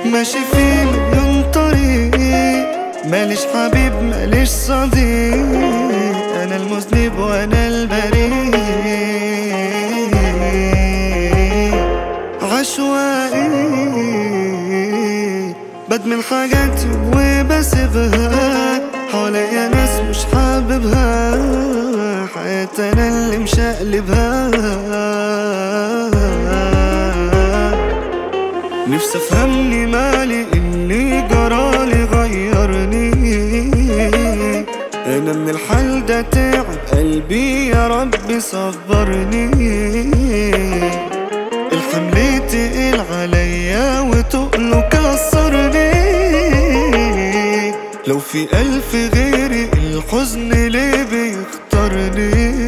ماشي في مليون طريق، ماليش حبيب ماليش صديق، أنا المذنب وأنا البريء. عشوائي بدمن حاجات وبسيبها، حواليا ناس مش حاببها، حياتي أنا اللي مشقلبها. نفسي افهمني مالي اللي جرالي غيرني، انا من الحال ده تعب قلبي يا رب صبرني. الحمل تقيل عليا وتقله كسرني، لو في ألف غيري الحزن ليه بيختارني.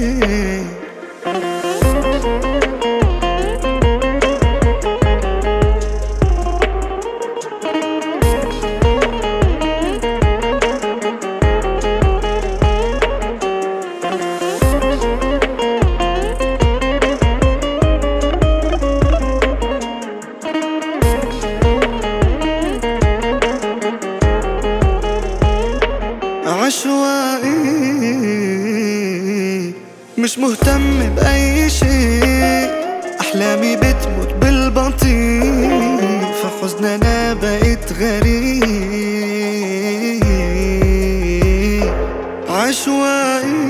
عشوائي مش مهتم بأي شيء، أحلامي بتموت بالبطيء، في حزن أنا بقيت غريب. عشوائي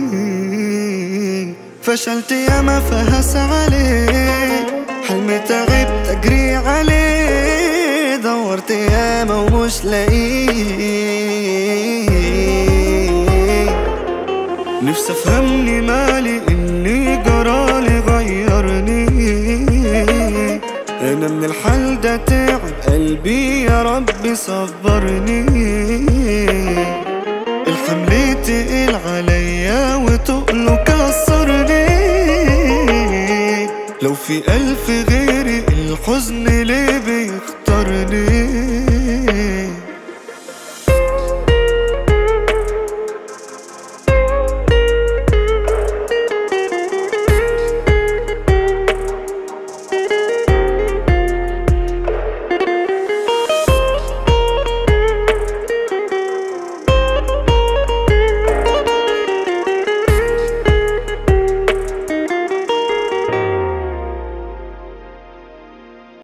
فشلت ياما فهس عليه، حلمي تعبت أجري عليه، دورت ياما ومش لاقيه. نفسي افهمني مالي اللي جرالي غيرني، انا من الحال ده تعب قلبي يا رب صبرني. الحمل تقيل عليا وتقله كسرني، لو في ألف غيري الحزن ليه